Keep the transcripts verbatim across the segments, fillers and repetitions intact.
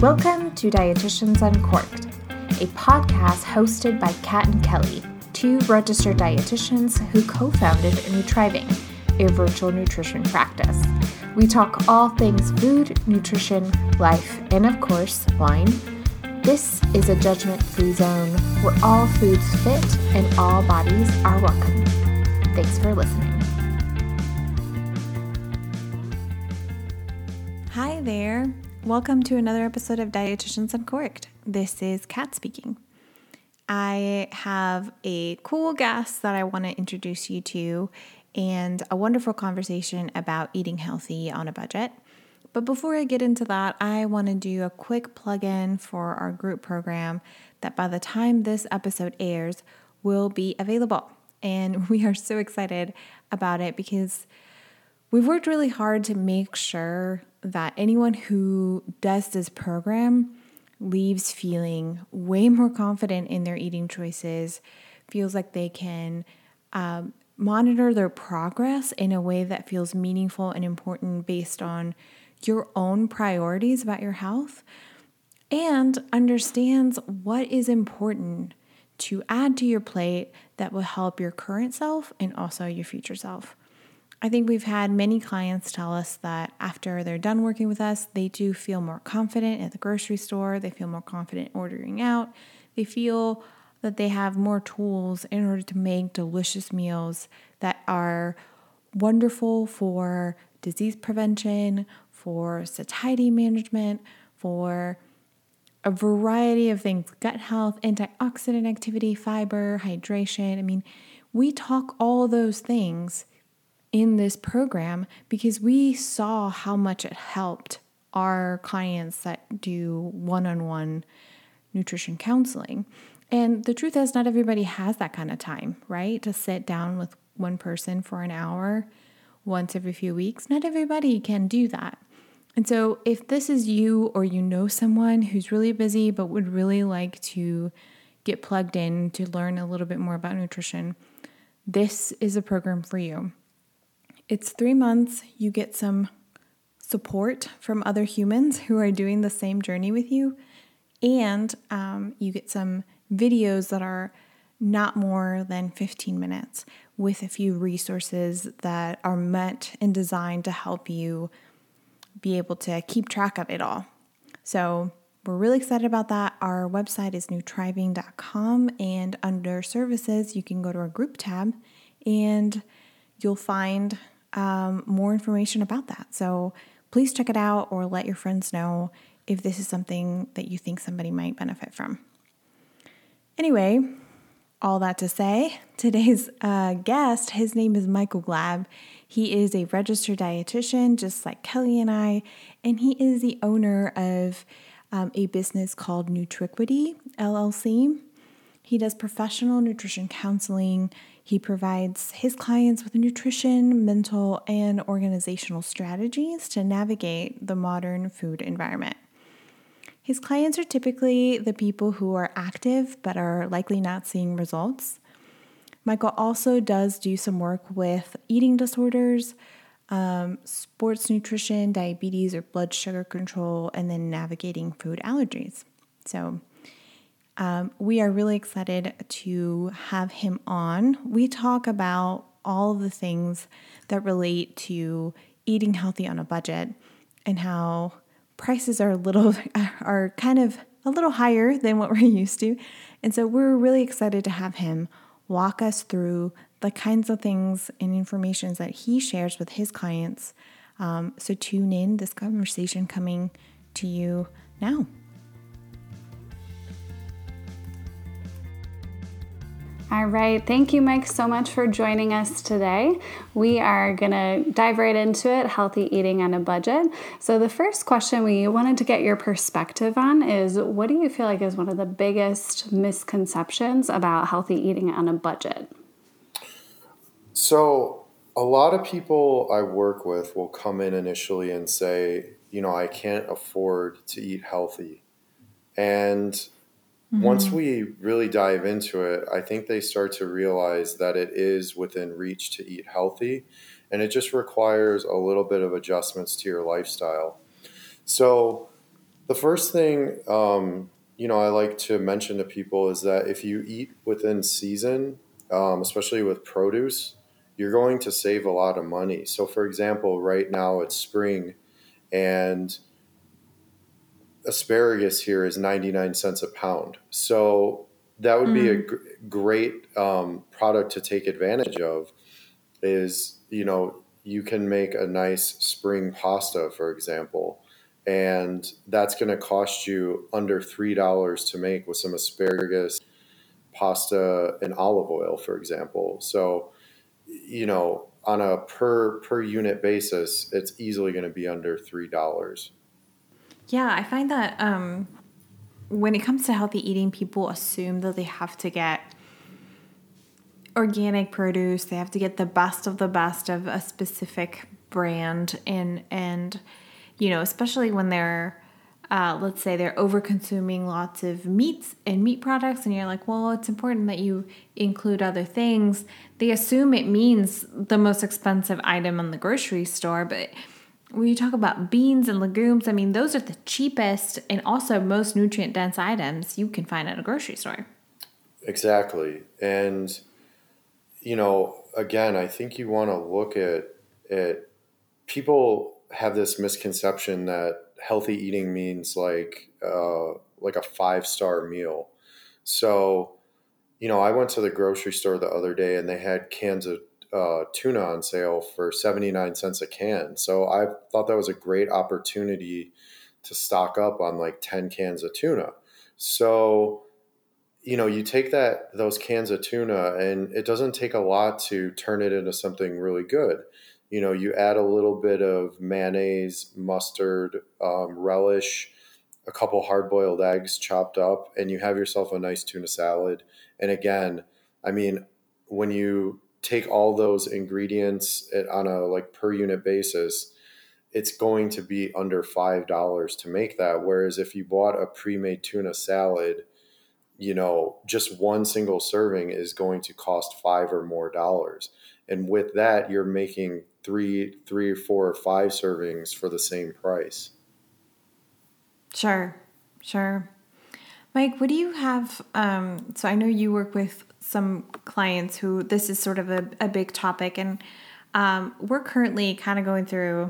Welcome to Dietitians Uncorked, a podcast hosted by Kat and Kelly, two registered dietitians who co-founded Nutriving, a virtual nutrition practice. We talk all things food, nutrition, life, and of course, wine. This is a judgment-free zone where all foods fit and all bodies are welcome. Thanks for listening. Hi there. Welcome to another episode of Dietitians Uncorked. This is Kat speaking. I have a cool guest that I want to introduce you to and a wonderful conversation about eating healthy on a budget. But before I get into that, I want to do a quick plug-in for our group program that by the time this episode airs will be available. And we are so excited about it because we've worked really hard to make sure that anyone who does this program leaves feeling way more confident in their eating choices, feels like they can um, monitor their progress in a way that feels meaningful and important based on your own priorities about your health, and understands what is important to add to your plate that will help your current self and also your future self. I think we've had many clients tell us that after they're done working with us, they do feel more confident at the grocery store. They feel more confident ordering out. They feel that they have more tools in order to make delicious meals that are wonderful for disease prevention, for satiety management, for a variety of things, gut health, antioxidant activity, fiber, hydration. I mean, we talk all those things in this program because we saw how much it helped our clients that do one-on-one nutrition counseling. And the truth is, not everybody has that kind of time, right? To sit down with one person for an hour once every few weeks. Not everybody can do that. And so if this is you or you know someone who's really busy but would really like to get plugged in to learn a little bit more about nutrition, this is a program for you. It's three months. You get some support from other humans who are doing the same journey with you. And um, you get some videos that are not more than fifteen minutes with a few resources that are meant and designed to help you be able to keep track of it all. So we're really excited about that. Our website is nutriving dot com, and under services, you can go to our group tab and you'll find um, more information about that. So please check it out or let your friends know if this is something that you think somebody might benefit from. Anyway, all that to say, today's uh, guest, his name is Michael Glab. He is a registered dietitian, just like Kelly and I, and he is the owner of um, a business called Nutriquity, L L C. He does professional nutrition counseling. He provides his clients with nutrition, mental, and organizational strategies to navigate the modern food environment. His clients are typically the people who are active but are likely not seeing results. Michael also does do some work with eating disorders, um, sports nutrition, diabetes or blood sugar control, and then navigating food allergies. So um, we are really excited to have him on. We talk about all of the things that relate to eating healthy on a budget and how prices are a little are kind of a little higher than what we're used to. And so we're really excited to have him walk us through the kinds of things and information that he shares with his clients. Um, so tune in, this conversation coming to you now. All right. Thank you, Mike, so much for joining us today. We are going to dive right into it, healthy eating on a budget. So the first question we wanted to get your perspective on is, what do you feel like is one of the biggest misconceptions about healthy eating on a budget? So a lot of people I work with will come in initially and say, you know, I can't afford to eat healthy. And once we really dive into it, I think they start to realize that it is within reach to eat healthy, and it just requires a little bit of adjustments to your lifestyle. So The first thing, um, you know, I like to mention to people is that if you eat within season, um, especially with produce, you're going to save a lot of money. So, for example, right now it's spring and asparagus here is ninety-nine cents a pound. So, that would be a Mm. gr- great um, product to take advantage of is, you know, you can make a nice spring pasta, for example, and that's going to cost you under three dollars to make with some asparagus, pasta, and olive oil, for example. So, you know, on a per per unit basis, it's easily going to be under three dollars. Yeah, I find that um, when it comes to healthy eating, people assume that they have to get organic produce. They have to get the best of the best of a specific brand, and and you know, especially when they're uh, let's say they're over consuming lots of meats and meat products, and you're like, well, it's important that you include other things. They assume it means the most expensive item in the grocery store, but when you talk about beans and legumes, I mean, those are the cheapest and also most nutrient dense items you can find at a grocery store. Exactly. And, you know, again, I think you want to look at at people have this misconception that healthy eating means like uh, like a five star meal. So, you know, I went to the grocery store the other day and they had cans of uh, tuna on sale for seventy-nine cents a can. So I thought that was a great opportunity to stock up on like ten cans of tuna. So, you know, you take that those cans of tuna and it doesn't take a lot to turn it into something really good. You know, you add a little bit of mayonnaise, mustard, um, relish, a couple hard-boiled eggs chopped up, and you have yourself a nice tuna salad. And again, I mean, when you take all those ingredients at, on a like per unit basis, it's going to be under five dollars to make that. Whereas if you bought a pre-made tuna salad, you know, just one single serving is going to cost five or more dollars. And with that, you're making three, three or four or five servings for the same price. Sure, sure. Mike, what do you have? Um, so I know you work with some clients who this is sort of a, a big topic, and um, we're currently kind of going through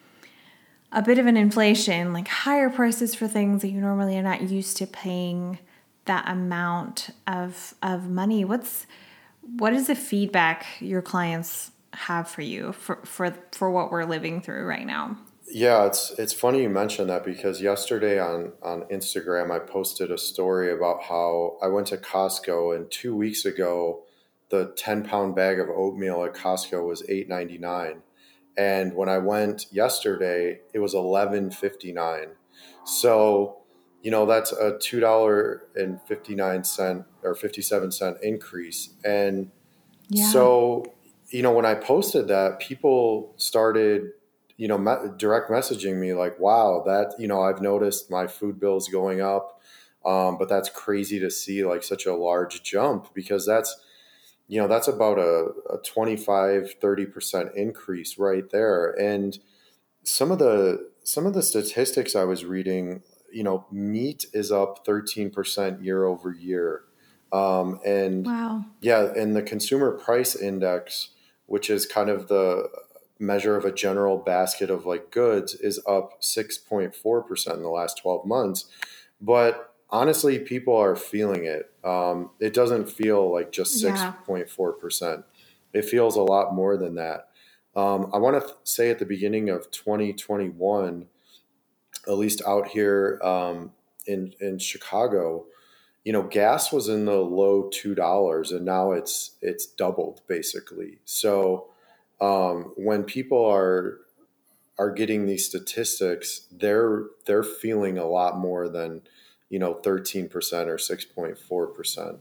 a bit of an inflation, like higher prices for things that you normally are not used to paying that amount of of money. What's what is the feedback your clients have for you for for for what we're living through right now? Yeah, it's it's funny you mentioned that because yesterday on on Instagram I posted a story about how I went to Costco and two weeks ago the ten pound bag of oatmeal at Costco was eight ninety nine, and when I went yesterday it was eleven fifty nine. So, you know, that's a two dollar and fifty nine cent or fifty seven cent increase, and Yeah. so, you know, when I posted that, people started, you know, me- direct messaging me like, wow, that, you know, I've noticed my food bills going up. Um, but that's crazy to see like such a large jump because that's, you know, that's about a, a twenty-five, thirty percent increase right there. And some of the, some of the statistics I was reading, you know, meat is up thirteen percent year over year. Um, and Wow. yeah, and the consumer price index, which is kind of the measure of a general basket of like goods, is up six point four percent in the last twelve months. But honestly, people are feeling it. Um, it doesn't feel like just Yeah. six point four percent. It feels a lot more than that. Um, I want to th- say at the beginning of twenty twenty-one, at least out here um, in in Chicago, you know, gas was in the low two dollars, and now it's it's doubled basically. So um, when people are are getting these statistics, they're they're feeling a lot more than you know thirteen percent or six point four percent.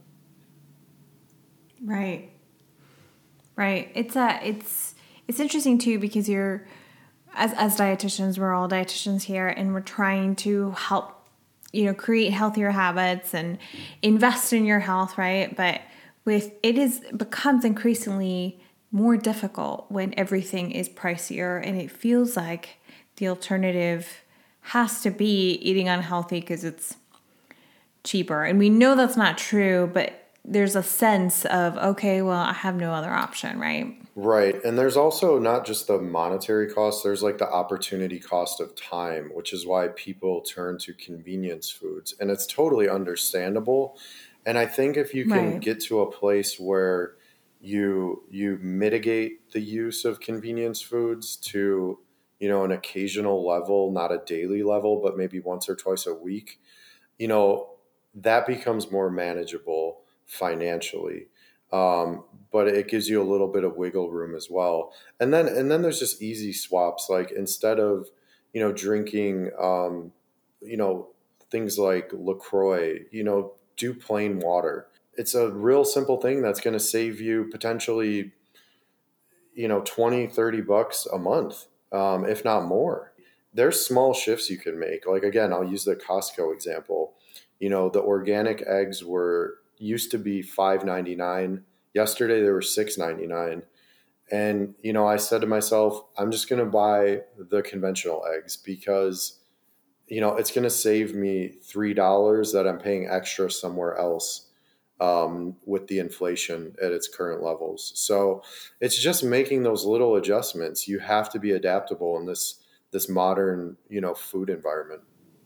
Right. Right. It's a it's it's interesting too because you're as as dietitians, we're all dietitians here and we're trying to help, you know, create healthier habits and invest in your health, right? But with it is becomes increasingly more difficult when everything is pricier and it feels like the alternative has to be eating unhealthy because it's cheaper. And we know that's not true, but there's a sense of, okay, well, I have no other option, right? Right. And there's also not just the monetary cost, there's like the opportunity cost of time, which is why people turn to convenience foods. And it's totally understandable. And I think if you can Right. get to a place where you you mitigate the use of convenience foods to, you know, an occasional level, not a daily level, but maybe once or twice a week, you know, that becomes more manageable financially. Um, but it gives you a little bit of wiggle room as well. And then and then there's just easy swaps. Like instead of, you know, drinking um, you know, things like LaCroix, you know, do plain water. It's a real simple thing that's going to save you potentially, you know, twenty, thirty bucks a month, um, if not more. There's small shifts you can make. Like, again, I'll use the Costco example. You know, the organic eggs were used to be five ninety-nine. Yesterday, they were six ninety-nine. And, you know, I said to myself, I'm just going to buy the conventional eggs because, you know, it's going to save me three dollars that I'm paying extra somewhere else um, with the inflation at its current levels. So it's just making those little adjustments. You have to be adaptable in this this modern, you know, food environment.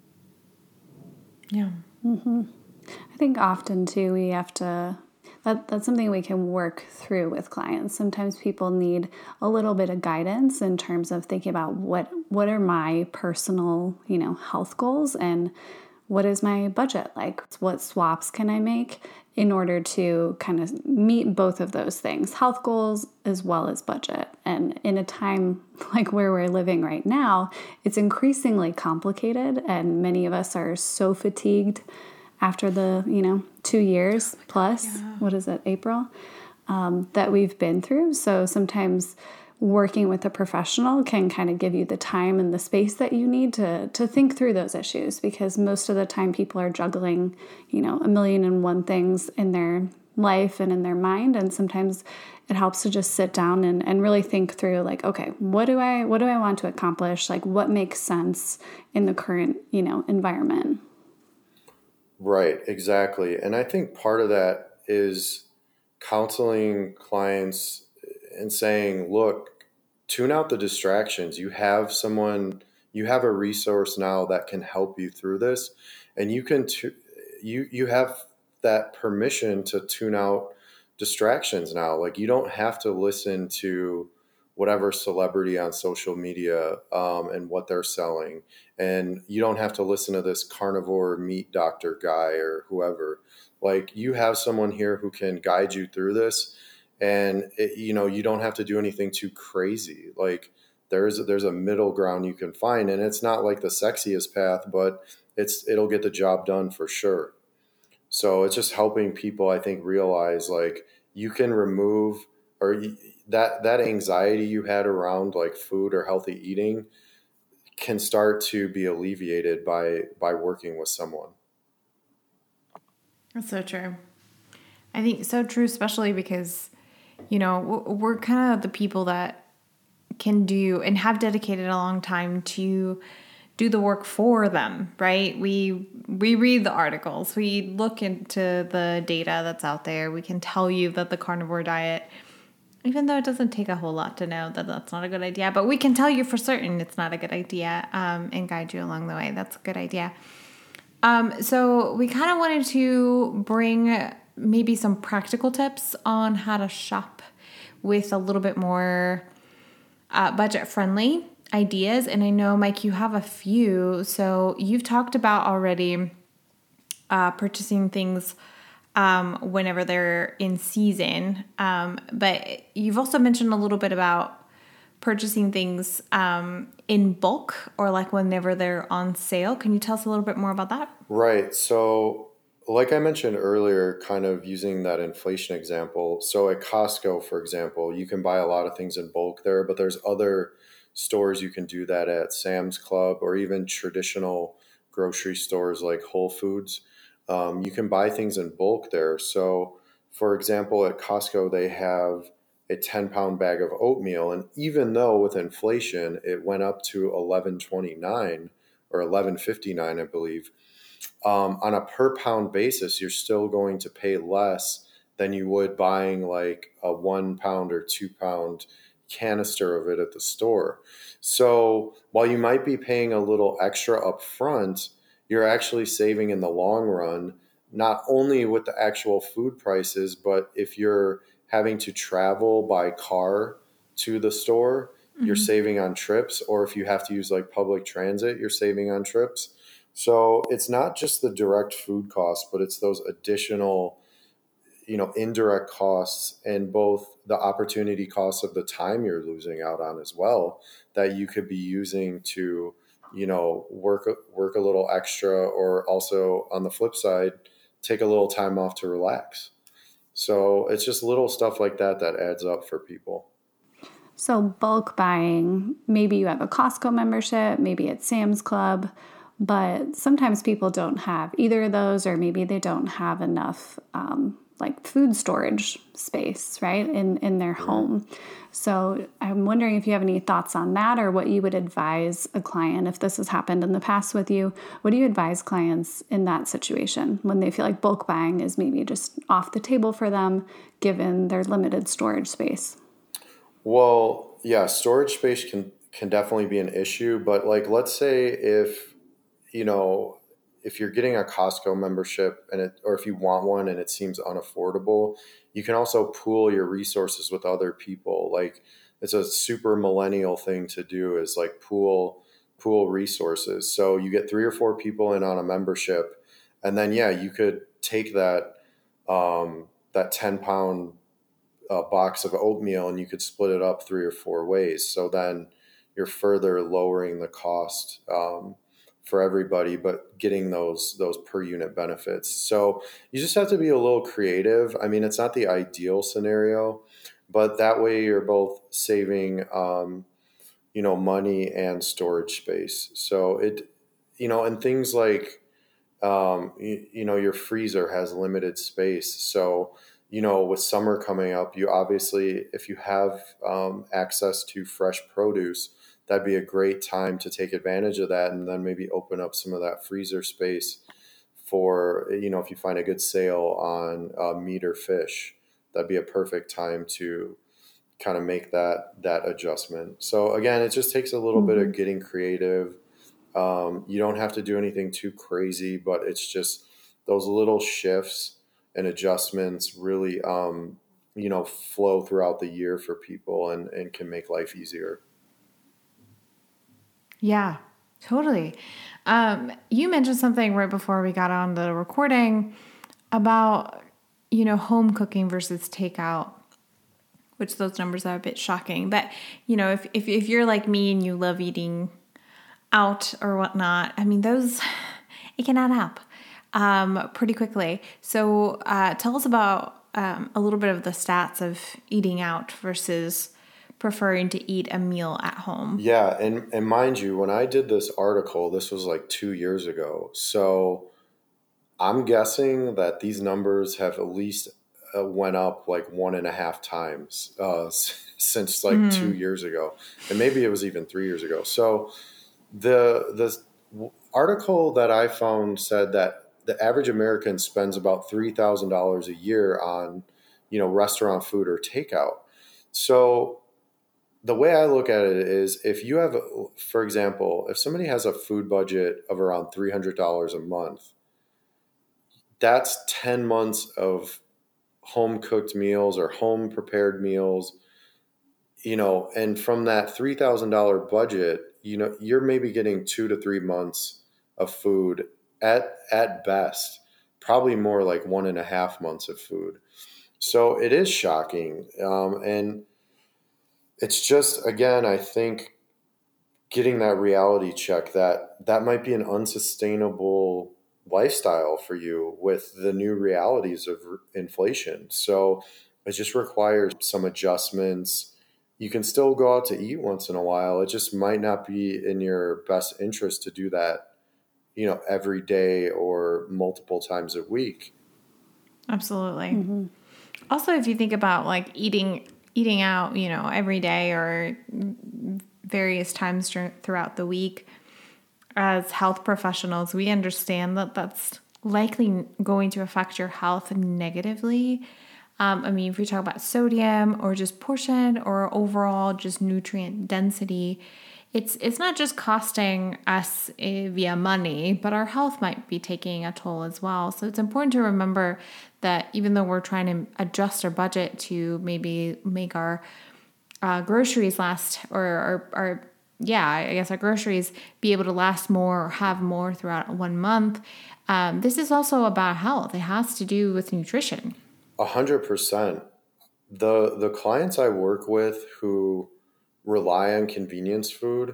Yeah. Mm-hmm. I think often too we have to. That, that's something we can work through with clients. Sometimes people need a little bit of guidance in terms of thinking about what what are my personal, you know, health goals and what is my budget like? What swaps can I make in order to kind of meet both of those things, health goals as well as budget? And in a time like where we're living right now, it's increasingly complicated, and many of us are so fatigued after the, you know, two years plus, yeah. What is it, April, um, that we've been through. So sometimes working with a professional can kind of give you the time and the space that you need to to think through those issues, because most of the time people are juggling, you know, a million and one things in their life and in their mind. And sometimes it helps to just sit down and, and really think through, like, okay, what do I what do I want to accomplish? Like, what makes sense in the current, you know, environment? Right, exactly. And I think part of that is counseling clients and saying, look, tune out the distractions. You have someone, you have a resource now that can help you through this. And you can, tu- you, you have that permission to tune out distractions now. Like, you don't have to listen to whatever celebrity on social media um, and what they're selling. And you don't have to listen to this carnivore meat doctor guy or whoever. Like, you have someone here who can guide you through this. And, it, you know, you don't have to do anything too crazy. Like, there's, there's a middle ground you can find. And it's not like the sexiest path, but it's, it'll get the job done for sure. So it's just helping people, I think, realize, like, you can remove or you, that that anxiety you had around like food or healthy eating can start to be alleviated by by working with someone. That's so true. I think so true, especially because, you know, we're kind of the people that can do and have dedicated a long time to do the work for them, right? We we read the articles, we look into the data that's out there. We can tell you that the carnivore diet, even though it doesn't take a whole lot to know that that's not a good idea, but we can tell you for certain it's not a good idea um, and guide you along the way. That's a good idea. Um, so we kind of wanted to bring maybe some practical tips on how to shop with a little bit more uh, budget-friendly ideas. And I know, Mike, you have a few. So you've talked about already uh, purchasing things um, whenever they're in season. Um, but you've also mentioned a little bit about purchasing things um, in bulk or like whenever they're on sale. Can you tell us a little bit more about that? Right. So like I mentioned earlier, kind of using that inflation example. So at Costco, for example, you can buy a lot of things in bulk there, but there's other stores you can do that at, Sam's Club or even traditional grocery stores like Whole Foods. Um, you can buy things in bulk there. So, for example, at Costco, they have a ten pound bag of oatmeal. And even though with inflation, it went up to eleven twenty-nine or eleven fifty-nine, I believe. Um, on a per pound basis, you're still going to pay less than you would buying like a one pound or two pound canister of it at the store. So while you might be paying a little extra up front, you're actually saving in the long run, not only with the actual food prices, but if you're having to travel by car to the store, mm-hmm. you're saving on trips. Or if you have to use like public transit, you're saving on trips. So it's not just the direct food costs, but it's those additional, you know, indirect costs and both the opportunity costs of the time you're losing out on as well, that you could be using to, you know, work, work a little extra, or also on the flip side, take a little time off to relax. So it's just little stuff like that that adds up for people. So bulk buying, maybe you have a Costco membership, maybe it's Sam's Club, but sometimes people don't have either of those, or maybe they don't have enough um, like food storage space, right, in, in their mm-hmm. home. So I'm wondering if you have any thoughts on that, or what you would advise a client if this has happened in the past with you. What do you advise clients in that situation when they feel like bulk buying is maybe just off the table for them given their limited storage space? Well, yeah, storage space can, can definitely be an issue, but like, let's say if, you know, if you're getting a Costco membership and it, or if you want one and it seems unaffordable, you can also pool your resources with other people. Like, it's a super millennial thing to do, is like pool, pool resources. So you get three or four people in on a membership, and then, yeah, you could take that, um, that ten pound uh, box of oatmeal and you could split it up three or four ways. So then you're further lowering the cost, um, for everybody, but getting those those per unit benefits. So you just have to be a little creative. I mean, it's not the ideal scenario, but that way you're both saving, um, you know, money and storage space. So it, you know, and things like, um, you, you know, your freezer has limited space. So, you know, with summer coming up, you obviously, if you have um, access to fresh produce, that'd be a great time to take advantage of that, and then maybe open up some of that freezer space for, you know, if you find a good sale on uh, meat or fish, that'd be a perfect time to kind of make that that adjustment. So again, it just takes a little mm-hmm. bit of getting creative. Um, you don't have to do anything too crazy, but it's just those little shifts and adjustments really, um, you know, flow throughout the year for people and, and can make life easier. Yeah, totally. Um, you mentioned something right before we got on the recording about, you know, home cooking versus takeout, which those numbers are a bit shocking. But, you know, if, if, if you're like me and you love eating out or whatnot, I mean, those, it can add up um, pretty quickly. So uh, tell us about um, a little bit of the stats of eating out versus preferring to eat a meal at home. Yeah. And, and mind you, when I did this article, this was like two years ago. So I'm guessing that these numbers have at least uh, went up like one and a half times uh, since like mm. two years ago. And maybe it was even three years ago. So the, the article that I found said that the average American spends about three thousand dollars a year on, you know, restaurant food or takeout. So the way I look at it is, if you have, for example, if somebody has a food budget of around three hundred dollars a month, that's ten months of home cooked meals or home prepared meals, you know, and from that three thousand dollars budget, you know, you're maybe getting two to three months of food at, at best, probably more like one and a half months of food. So it is shocking. Um, and it's just, again, I think getting that reality check that that might be an unsustainable lifestyle for you with the new realities of inflation. So it just requires some adjustments. You can still go out to eat once in a while. It just might not be in your best interest to do that, you know, every day or multiple times a week. Absolutely. Mm-hmm. Also, if you think about like eating eating out, you know, every day or various times throughout the week, as health professionals, we understand that that's likely going to affect your health negatively. Um, I mean, if we talk about sodium or just portion or overall just nutrient density, it's it's not just costing us uh, via money, but our health might be taking a toll as well. So it's important to remember that even though we're trying to adjust our budget to maybe make our uh, groceries last, or, or, or yeah, I guess our groceries be able to last more or have more throughout one month, um, this is also about health. It has to do with nutrition. A hundred percent. The the clients I work with who rely on convenience food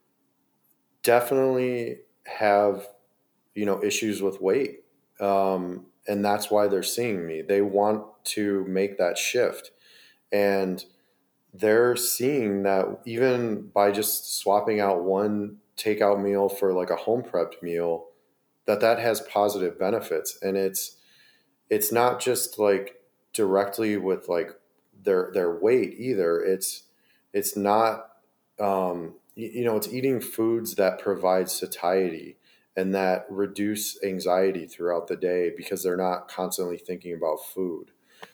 definitely have, you know, issues with weight. Um, and that's why they're seeing me. They want to make that shift. And they're seeing that even by just swapping out one takeout meal for like a home prepped meal, that that has positive benefits. And it's it's not just like directly with like their their weight either. It's it's not um, you, you know, it's eating foods that provide satiety and that reduce anxiety throughout the day because they're not constantly thinking about food.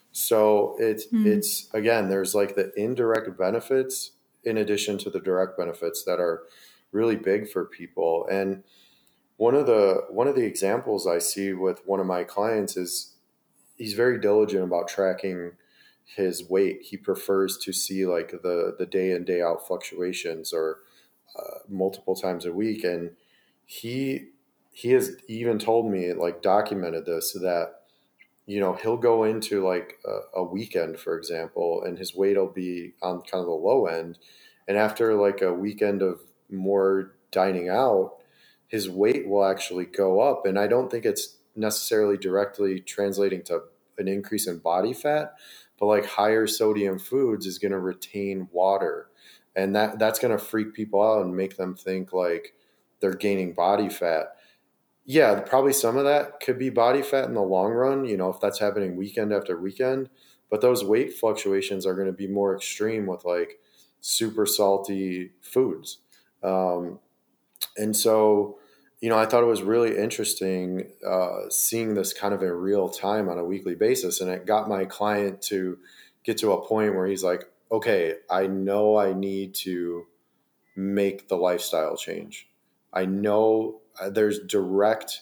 So it's mm. it's again, there's like the indirect benefits in addition to the direct benefits that are really big for people. And one of the one of the examples I see with one of my clients is he's very diligent about tracking his weight. He prefers to see like the the day in day out fluctuations or uh, multiple times a week. And he he has even told me, like documented this, that you know, he'll go into like a, a weekend, for example, and his weight will be on kind of the low end. And after like a weekend of more dining out, his weight will actually go up. And I don't think it's necessarily directly translating to an increase in body fat, but like higher sodium foods is going to retain water. And that that's going to freak people out and make them think like they're gaining body fat. Yeah, probably some of that could be body fat in the long run, you know, if that's happening weekend after weekend. But those weight fluctuations are going to be more extreme with like super salty foods. Um, and so, you know, I thought it was really interesting uh, seeing this kind of in real time on a weekly basis. And it got my client to get to a point where he's like, okay, I know I need to make the lifestyle change. I know there's direct,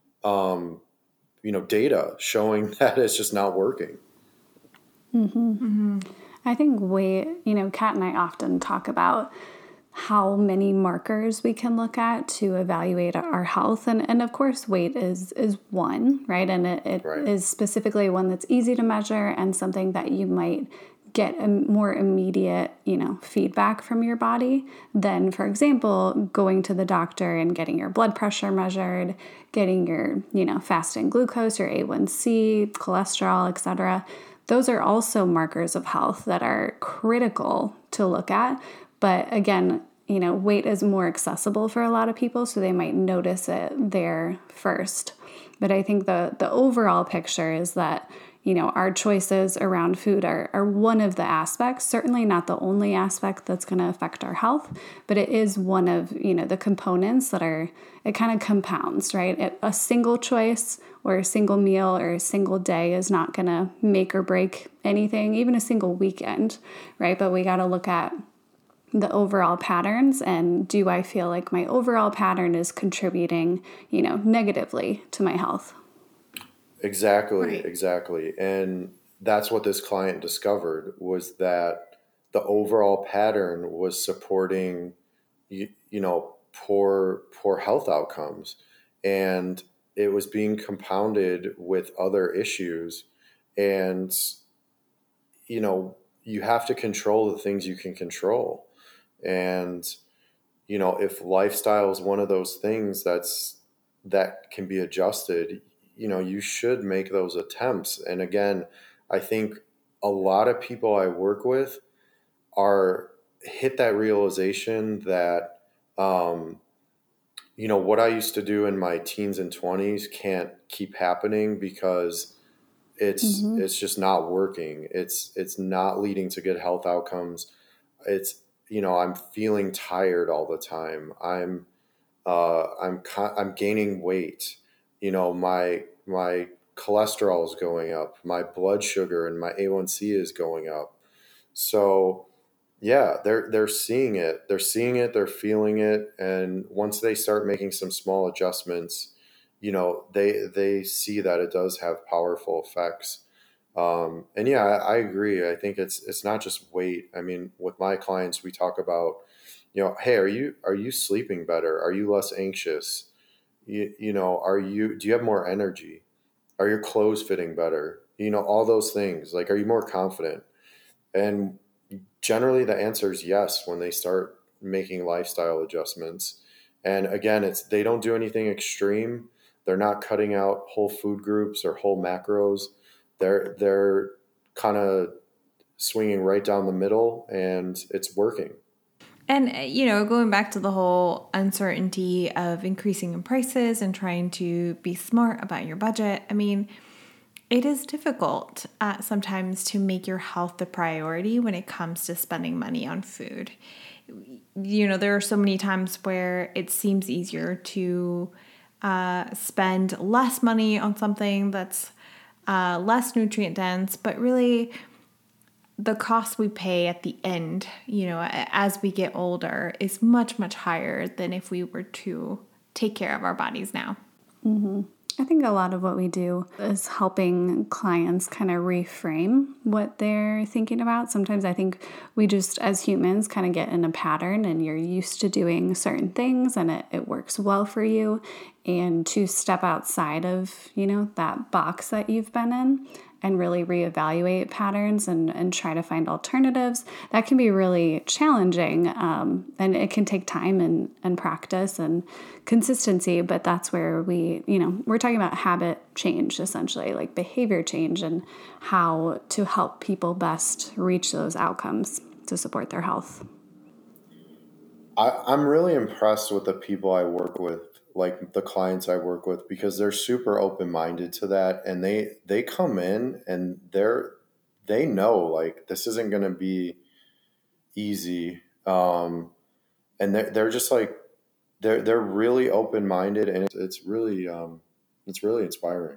um, you know, data showing that it's just not working. Mm-hmm. Mm-hmm. I think weight, you know, Kat and I often talk about how many markers we can look at to evaluate our health. And, and of course, weight is is one, right? And it, it right. is specifically one that's easy to measure and something that you might get a more immediate, you know, feedback from your body than, for example, going to the doctor and getting your blood pressure measured, getting your, you know, fasting glucose, your A one C, cholesterol, et cetera. Those are also markers of health that are critical to look at. But again, you know, weight is more accessible for a lot of people, so they might notice it there first. But I think the the overall picture is that, you know, our choices around food are, are one of the aspects, certainly not the only aspect that's going to affect our health, but it is one of, you know, the components that are, it kind of compounds, right? It, a single choice or a single meal or a single day is not going to make or break anything, even a single weekend, right? But we got to look at the overall patterns, and do I feel like my overall pattern is contributing, you know, negatively to my health? Exactly, right. exactly. And that's what this client discovered, was that the overall pattern was supporting, you, you know, poor, poor health outcomes. And it was being compounded with other issues. And, you know, you have to control the things you can control. And, you know, if lifestyle is one of those things that's, that can be adjusted, you know, you should make those attempts. And again, I think a lot of people I work with are hit that realization that, um, you know, what I used to do in my teens and twenties can't keep happening because it's, mm-hmm. it's just not working. It's, it's not leading to good health outcomes. It's, you know, I'm feeling tired all the time. I'm, Uh, I'm co- I'm gaining weight. You know, my my cholesterol is going up. My blood sugar and my A one C is going up. So yeah, they're they're seeing it. They're seeing it. They're feeling it. And once they start making some small adjustments, you know, they they see that it does have powerful effects. Um, and yeah, I, I agree. I think it's it's not just weight. I mean, with my clients, we talk about, you know, hey, are you are you sleeping better? Are you less anxious? You, you know, are you do you have more energy? Are your clothes fitting better? You know, all those things. Like, are you more confident? And generally the answer is yes when they start making lifestyle adjustments. And again, it's they don't do anything extreme. They're not cutting out whole food groups or whole macros. They're they're kind of swinging right down the middle, and it's working. And, you know, going back to the whole uncertainty of increasing in prices and trying to be smart about your budget, I mean, it is difficult uh, sometimes to make your health the priority when it comes to spending money on food. You know, there are so many times where it seems easier to uh, spend less money on something that's uh, less nutrient dense, but really the cost we pay at the end, you know, as we get older is much, much higher than if we were to take care of our bodies now. Mm-hmm. I think a lot of what we do is helping clients kind of reframe what they're thinking about. Sometimes I think we just, as humans, kind of get in a pattern and you're used to doing certain things and it, it works well for you. And to step outside of, you know, that box that you've been in and really reevaluate patterns and, and try to find alternatives, that can be really challenging. Um, and it can take time and, and practice and consistency, but that's where we, you know, we're talking about habit change, essentially, like behavior change and how to help people best reach those outcomes to support their health. I, I'm really impressed with the people I work with, like the clients I work with, because they're super open-minded to that. And they, they come in and they're, they know like this isn't going to be easy. Um, and they're, they're just like, they're, they're really open-minded, and it's, it's really, um, it's really inspiring.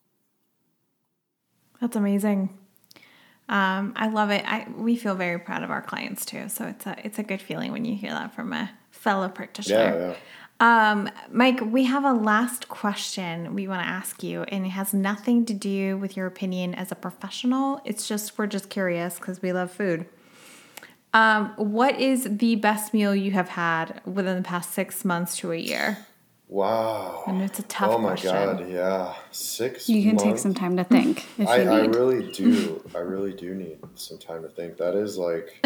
That's amazing. Um, I love it. I, we feel very proud of our clients too. So it's a, it's a good feeling when you hear that from a fellow practitioner. Yeah, yeah. Um, Mike, we have a last question we want to ask you, and it has nothing to do with your opinion as a professional. It's just, we're just curious because we love food. Um, what is the best meal you have had within the past six months to a year? Wow. And it's a tough Oh my question. God. Yeah. Six You can months. take some time to think if I, you I need. really do. I really do need some time to think. That is like,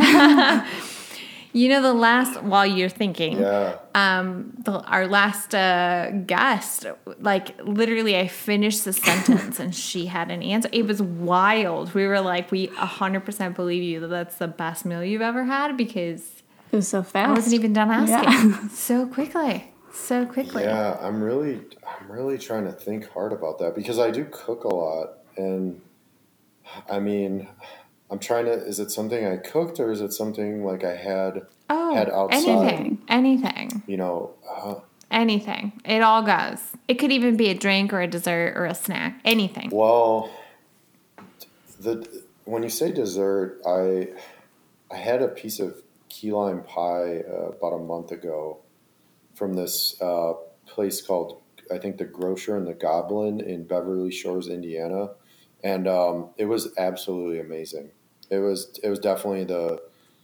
You know, the last, while you're thinking, yeah. um, the, our last uh, guest, like literally I finished the sentence and she had an answer. It was wild. We were like, we one hundred percent believe you that that's the best meal you've ever had, because It was so fast. I wasn't even done asking. Yeah. So quickly. So quickly. Yeah, I'm really, I'm really trying to think hard about that, because I do cook a lot, and I mean, I'm trying to. Is it something I cooked, or is it something like I had Oh, had outside? anything. Anything. You know. Uh, Anything. It all goes. It could even be a drink or a dessert or a snack. Anything. well, the when you say dessert, I I had a piece of key lime pie uh, about a month ago from this uh, place called, I think, the Grocer and the Goblin in Beverly Shores, Indiana, and um, it was absolutely amazing. It was it was definitely the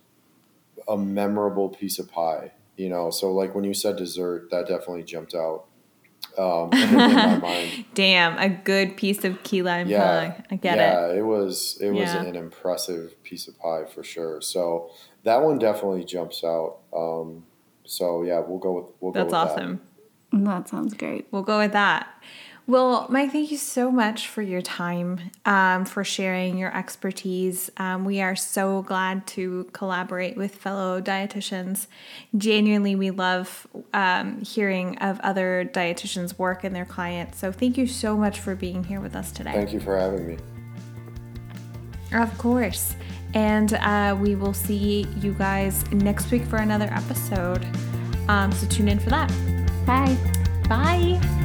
a memorable piece of pie, you know. So like when you said dessert, that definitely jumped out um, in my mind. Damn, a good piece of key lime Yeah, pie. I get yeah, it. it was it was Yeah. an impressive piece of pie for sure. So that one definitely jumps out. Um, so yeah, we'll go with we'll That's go with awesome. that. That sounds great. We'll go with that. Well, Mike, thank you so much for your time, um, for sharing your expertise. Um, we are so glad to collaborate with fellow dietitians. Genuinely, we love um, hearing of other dietitians' work and their clients. So thank you so much for being here with us today. Thank you for having me. Of course. And uh, we will see you guys next week for another episode. Um, so tune in for that. Bye. Bye.